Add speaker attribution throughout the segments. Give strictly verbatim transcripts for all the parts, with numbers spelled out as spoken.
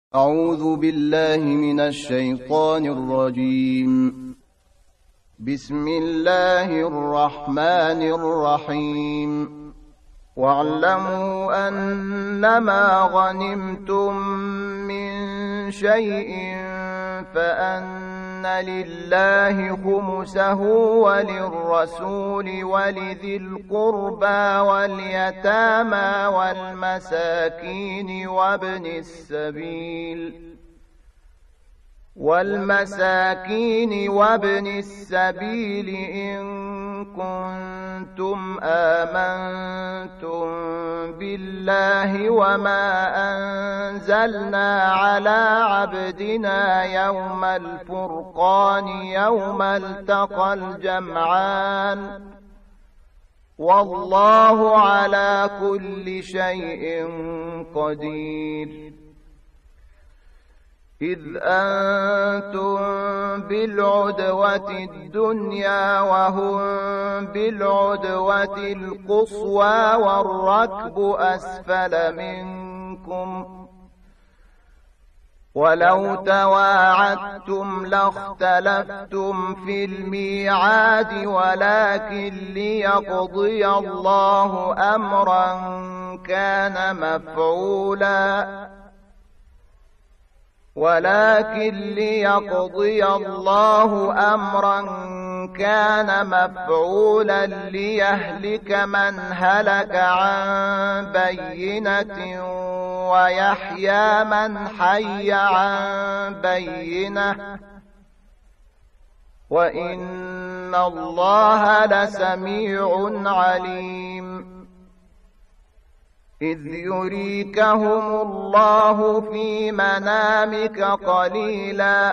Speaker 1: أعوذ بالله من الشيطان الرجيم. بسم الله الرحمن الرحيم. واعلموا أنما غنمتم من شيء فأن لله خمسه وللرسول ولذي القربى واليتامى والمساكين وابن السبيل والمساكين وابن السبيل إن كنتم آمنتم بالله وما أنزلنا على عبدنا يوم الفرقان يوم التقى الجمعان والله على كل شيء قدير. إذ أنتم بالعدوة الدنيا وهم بالعدوة القصوى والركب أسفل منكم ولو تواعدتم لاختلفتم في الميعاد ولكن ليقضي الله أمرا كان مفعولا ولكن ليقضي الله أمرا كان مفعولا ليهلك من هلك عن بينة ويحيى من حي عن بينة وإن الله لسميع عليم. إذ يريكهم الله في منامك قليلا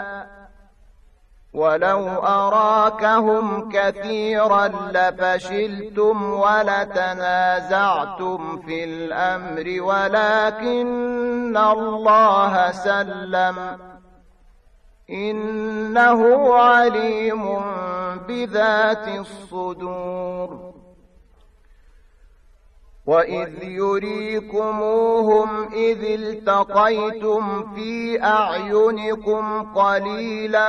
Speaker 1: ولو أراكهم كثيرا لفشلتم ولتنازعتم في الأمر ولكن الله سلم إنه عليم بذات الصدور. وإذ يريكموهم إذ التقيتم في أعينكم قليلا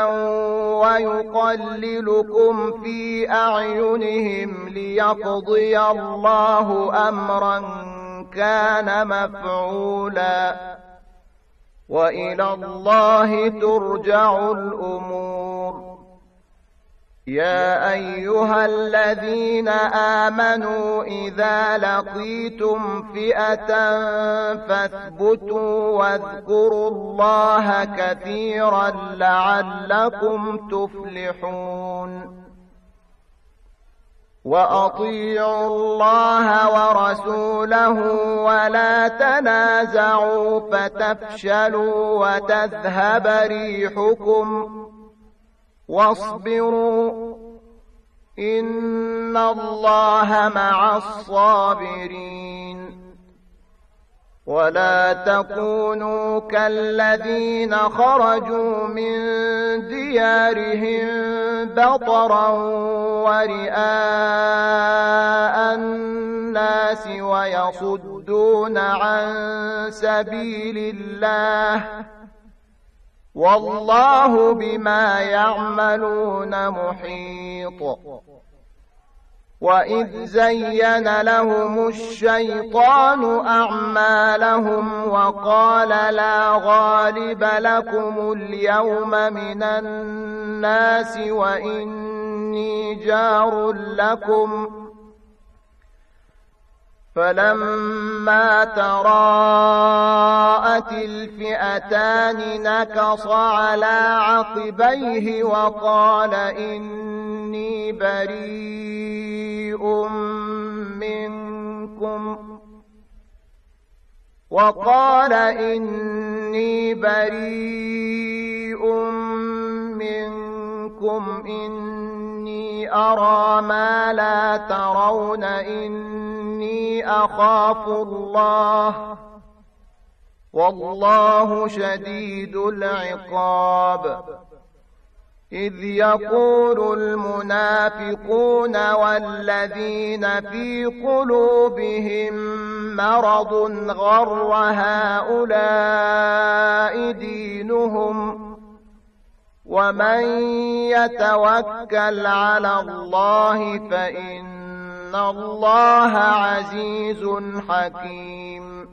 Speaker 1: ويقللكم في أعينهم ليقضي الله أمرا كان مفعولا وإلى الله ترجع الأمور. يا أيها الذين آمنوا إذا لقيتم فئة فاثبتوا واذكروا الله كثيرا لعلكم تفلحون. وأطيعوا الله ورسوله ولا تنازعوا فتفشلوا وتذهب ريحكم واصبروا إن الله مع الصابرين. ولا تكونوا كالذين خرجوا من ديارهم بطرا ورئاء الناس ويصدون عن سبيل الله والله بما يعملون محيط. وإذ زين لهم الشيطان أعمالهم وقال لا غالب لكم اليوم من الناس وإني جار لكم فلما تراءت الفئتان نكص على عقبيه وقال إني بريء منكم وقال إني بريء منكم إني أرى ما لا ترون إني أخاف الله والله شديد العقاب. إذ يقول المنافقون والذين في قلوبهم مرض غر هؤلاء ومن يتوكل على الله فإن الله عزيز حكيم.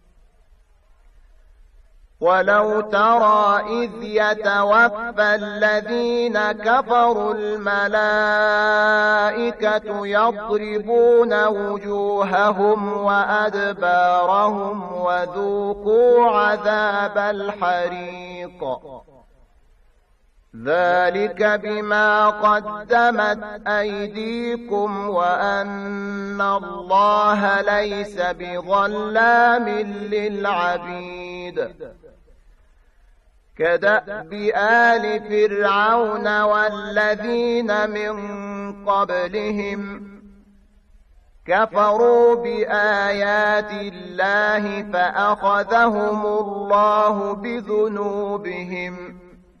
Speaker 1: ولو ترى إذ يتوفى الذين كفروا الملائكة يضربون وجوههم وأدبارهم وذوقوا عذاب الحريق ذلك بما قدمت أيديكم وأن الله ليس بظلام للعبيد. كدأب آل فرعون والذين من قبلهم كفروا بآيات الله فأخذهم الله بذنوبهم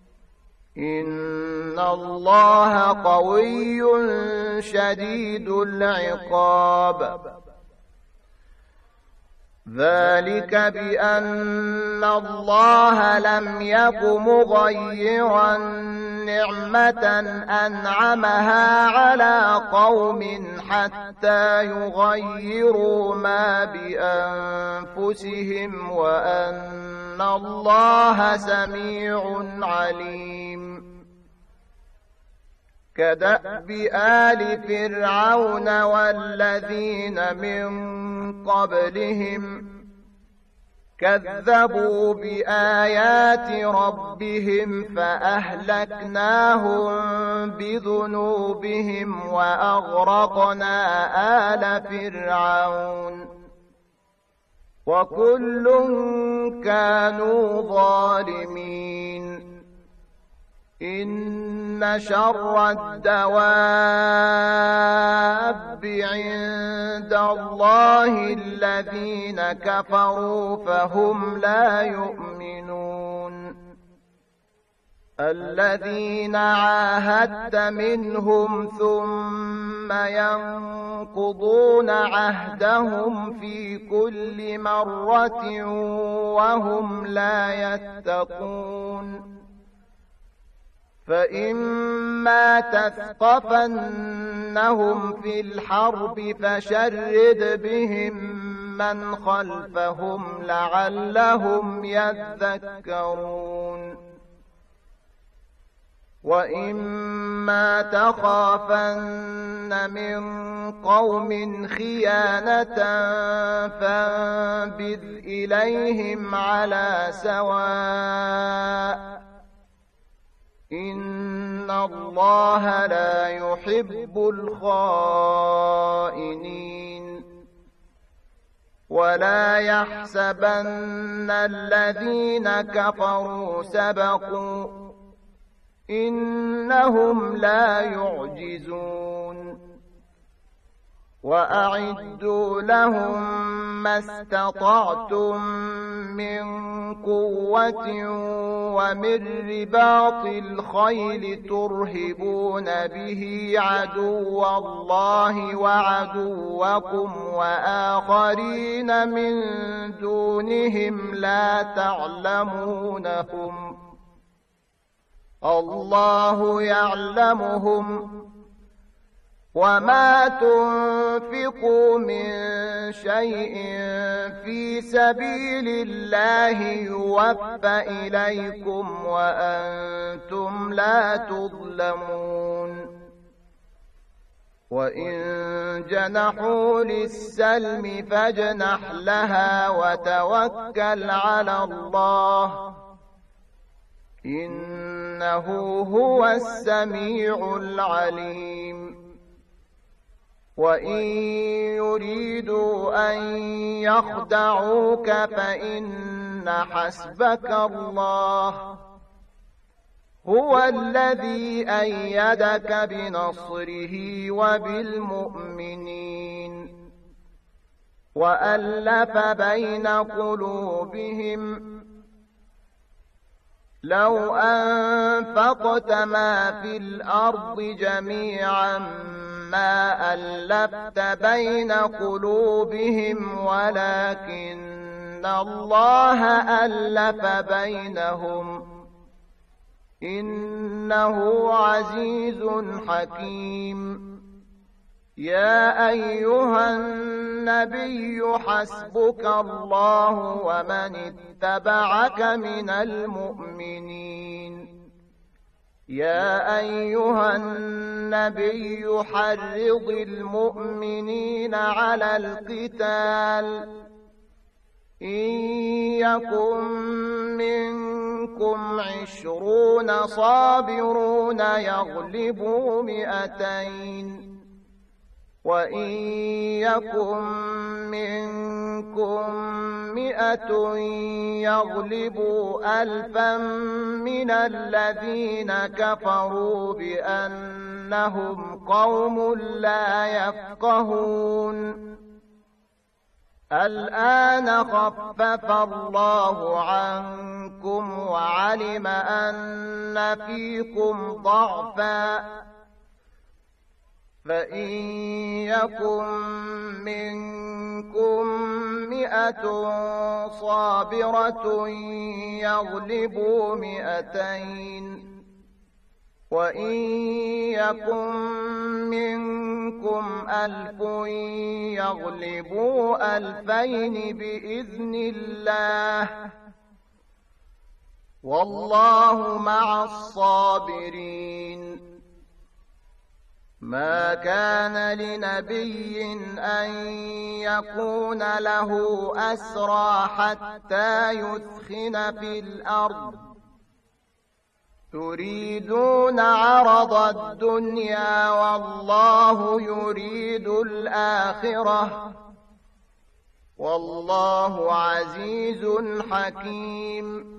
Speaker 1: إن الله قوي شديد العقاب. ذلك بأن الله لم يك مغيرا نعمة أنعمها على قوم حتى يغيروا ما بأنفسهم وأن الله سميع عليم. كدأب آل فرعون والذين من قبلهم كذبوا بآيات ربهم فأهلكناهم بذنوبهم وأغرقنا آل فرعون وكل كانوا ظالمين. إن شر الدواب عند الله الذين كفروا فهم لا يؤمنون. الذين عاهدت منهم ثم ينقضون عهدهم في كل مرة وهم لا يتقون. فإما تثقفنهم في الحرب فشرد بهم من خلفهم لعلهم يذكرون. وإما تخافن من قوم خيانة فانبذ إليهم على سواء إن الله لا يحب الخائنين. ولا يحسبن الذين كفروا سبقوا إنهم لا يعجزون. وأعدوا لهم ما استطعتم من قوة ومن رباط الخيل ترهبون به عدو الله وعدوكم وآخرين من دونهم لا تعلمونهم الله يعلمهم. وما تنفقوا من شيء في سبيل الله يوفى إليكم وأنتم لا تظلمون. وإن جنحوا للسلم فاجنح لها وتوكل على الله إنه هو السميع العليم. وإن يريدوا أن يخدعوك فإن حسبك الله هو الذي أيدك بنصره وبالمؤمنين وألف بين قلوبهم لو أنفقت ما في الأرض جميعا ما ألفت بين قلوبهم ولكن الله ألف بينهم إنه عزيز حكيم. يا أيها النبي حسبك الله ومن اتبعك من المؤمنين. يا أيها النبي حرض المؤمنين على القتال إن يكن منكم عشرون صابرون يغلبوا مئتين وإن يكن منكم مئة يغلبوا ألفا من الذين كفروا بأنهم قوم لا يفقهون. الآن خفف الله عنكم وعلم أن فيكم ضعفا فإن يكن منكم مئة صابرة يغلبوا مئتين وإن يكن منكم ألف يغلبوا ألفين بإذن الله والله مع الصابرين. ما كان لنبي أن يكون له أسرى حتى يثخن في الأرض تريدون عرض الدنيا والله يريد الآخرة والله عزيز حكيم.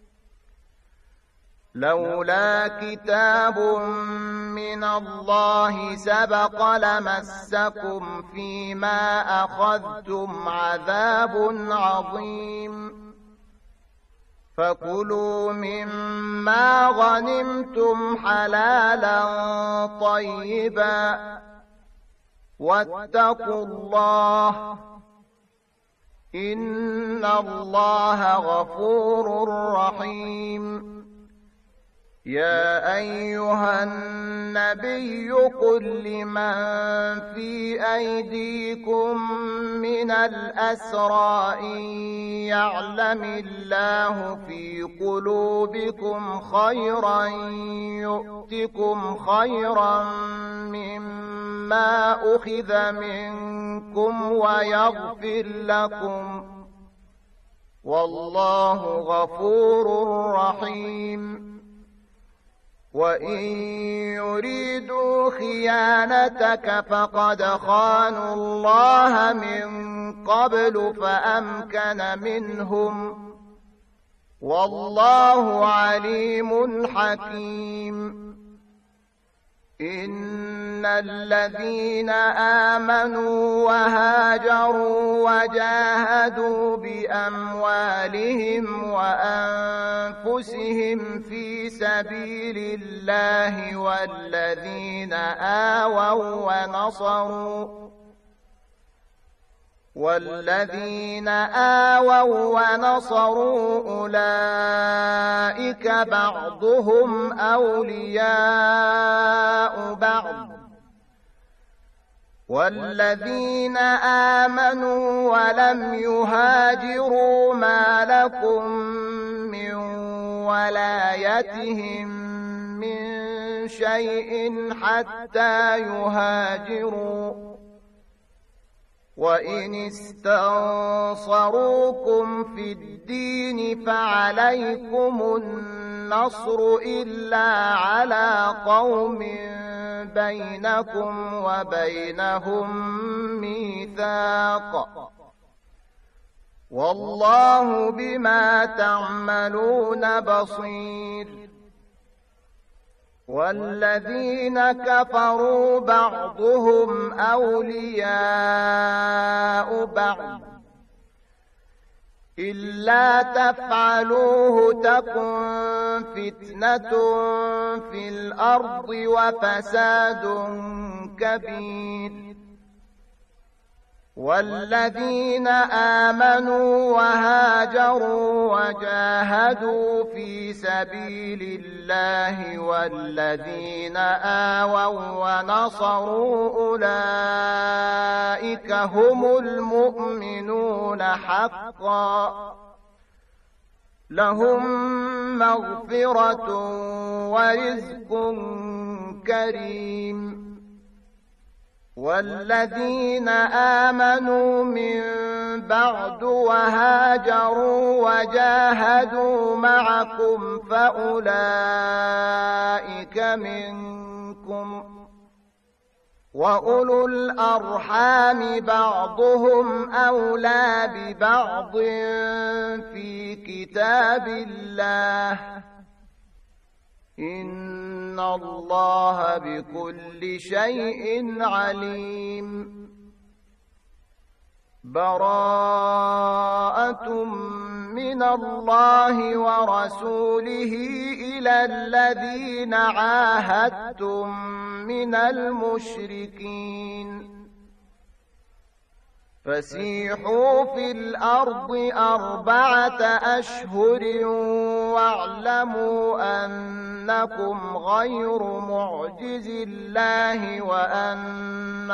Speaker 1: لولا كتاب من الله سبق لمسكم فيما أخذتم عذاب عظيم. فكلوا مما غنمتم حلالا طيبا واتقوا الله إن الله غفور رحيم. يا أيها النبي قل لمن في أيديكم من الأسرى إن يعلم الله في قلوبكم خيرا يؤتكم خيرا مما أخذ منكم ويغفر لكم والله غفور رحيم. وإن يريدوا خيانتك فقد خانوا الله من قبل فأمكن منهم والله عليم حكيم. إن الذين آمنوا وهاجروا وجاهدوا بأموالهم وأنفسهم في سبيل الله والذين آووا ونصروا والذين آووا ونصروا أولئك بعضهم أولياء بعض والذين آمنوا ولم يهاجروا ما لكم من ولايتهم من شيء حتى يهاجروا وإن استنصروكم في الدين فعليكم النصر إلا على قوم بينكم وبينهم ميثاق والله بما تعملون بصير. والذين كفروا بعضهم أولياء بعض إلا تفعلوه تكن فتنة في الأرض وفساد كبير. والذين آمنوا وهاجروا وجاهدوا في سبيل الله والذين آووا ونصروا أولئك هم المؤمنون حقا لهم مغفرة ورزق كريم والذين آمنوا من بعد وهاجروا وجاهدوا معكم فأولئك منكم وأولو الأرحام بعضهم أولى ببعض في كتاب الله إن الله بكل شيء عليم براءة من الله ورسوله إلى الذين عاهدتم من المشركين فسيحوا في الأرض أربعة أشهر واعلموا أنكم غير معجز الله وأن